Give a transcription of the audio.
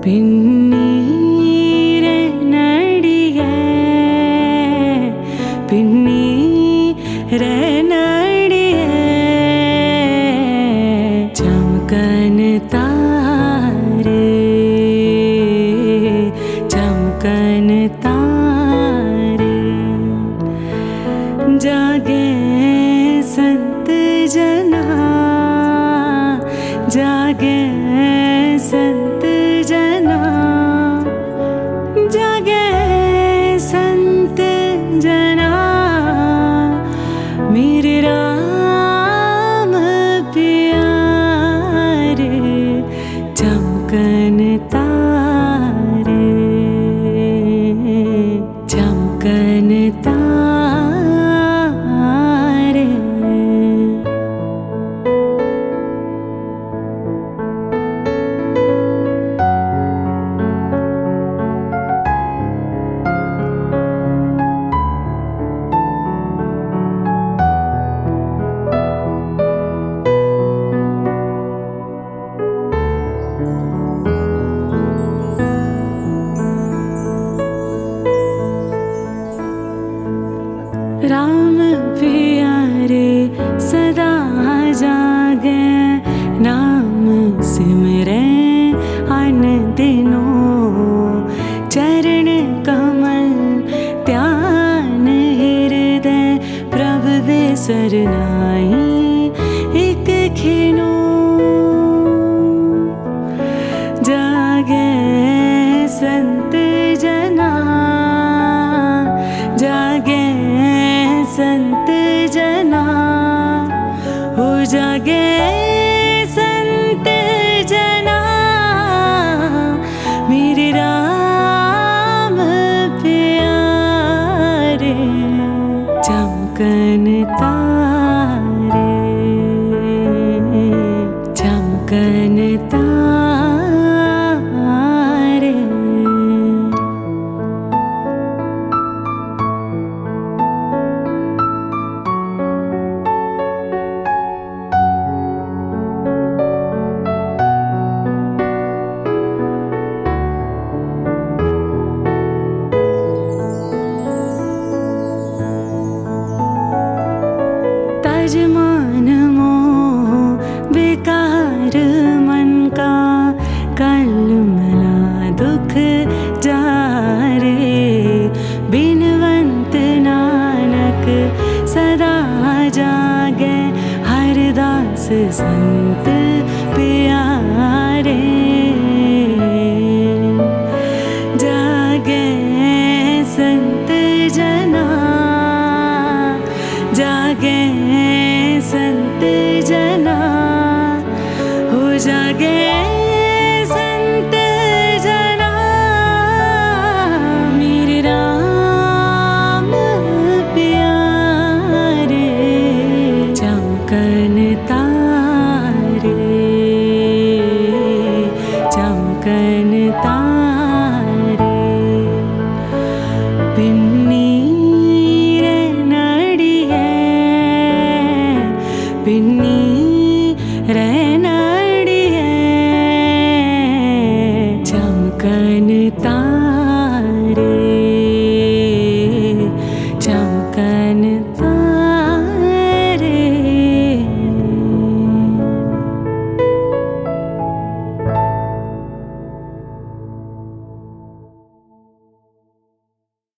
പിന്നീര നടിയേ പിന്നീര നടിയേ ചമകൻ താരെ चमकन तारे जागे संत जना जागे संत जना जागे संत जना मेरे राम प्यारे चमकन तारे चमकन तारे राम प्यारे सदा जागे नाम सिमरे अन दिनों चरण कमल ध्यान हृदय प्रभ बेसर नाई एक खिनो जागे संत जना जागे संत जना हो जागे संत जना मेरे राम प्यारे चमकन तारे चमकन तारे तजमान मोह बेकार मन का कल मला दुख जारे बिनवंत नानक सदा जागे हरदास संत प्यारे जागे संत जना जागे संत जना